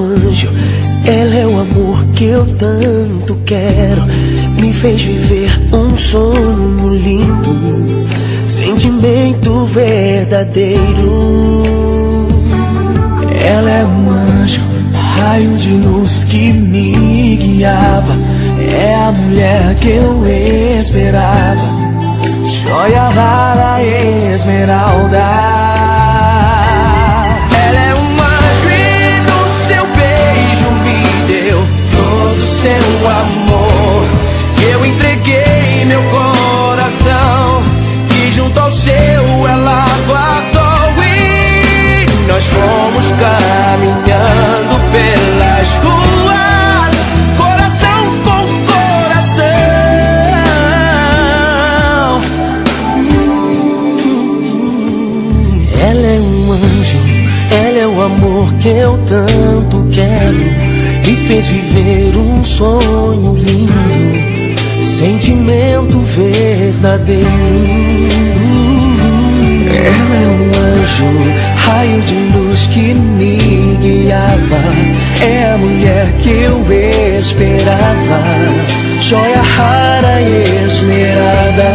anjo, ela é o amor que eu tanto quero. Me fez viver um sonho lindo, sentimento verdadeiro. Ela é um anjo, raio de luz que me guiava. É a mulher que eu esperava, joia rara, esmeralda. Ela é um anjo e no seu beijo me deu todo seu amor. Eu entreguei meu coração e junto ao seu ela guardou. E nós fomos caminhando pelas ruas, coração com coração. Ela é um anjo, ela é o amor que eu tanto quero. Me fez viver um sonho lindo, sentimento verdadeiro. Ela é um anjo, raio de luz que me guiava. É a mulher que eu esperava, joia rara e esmeralda.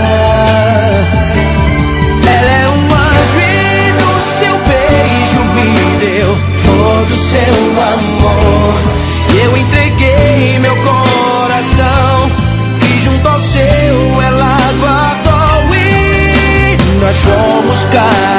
Ela é um anjo e no seu beijo me deu todo seu amor. Eu entreguei meu coração e junto ao seu ela guardou. E nós fomos caminhando